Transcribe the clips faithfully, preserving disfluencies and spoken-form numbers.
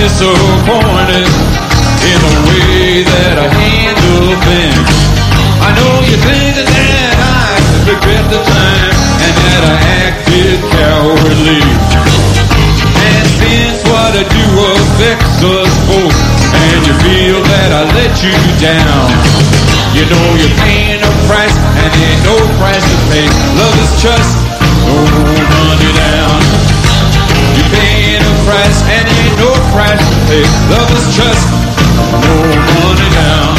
disappointed in the way that I handle things. I know you're thinking that I regret the time and that I acted cowardly. And since what I do affects us both, and you feel that I let you down, you know you're paying a price, and ain't no price to pay. Love is just no money down. You're paying a price, and ain't no price to pay. Love is just no money down.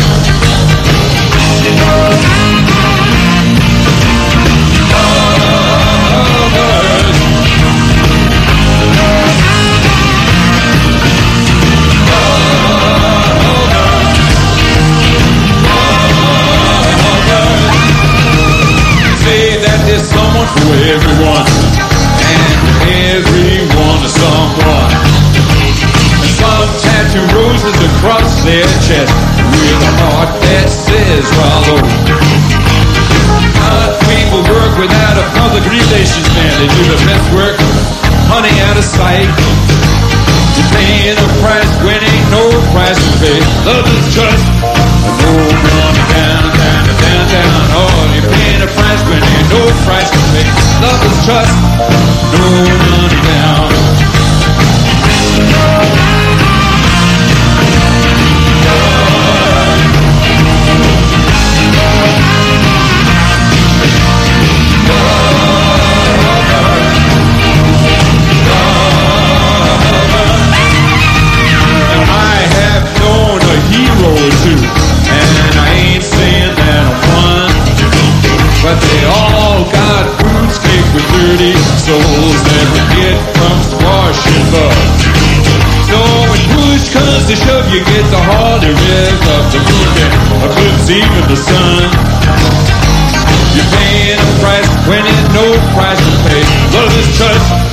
There's someone for everyone, and everyone is someone. And some tattoo roses across their chest with a heart that says follow. Not people work without a public relations man. They do the best work, honey, out of sight. You're paying a price when ain't no price to pay. Love is just no money down, down, down, down. Oh, you're paying a price when ain't no price to pay. Love is just no money down. But they all got boots caked with dirty souls that forget from squash and bug. So when push comes to shove, you get the harder rev of the moon that eclipse even the sun. You're paying a price when there's no price to pay. Love is just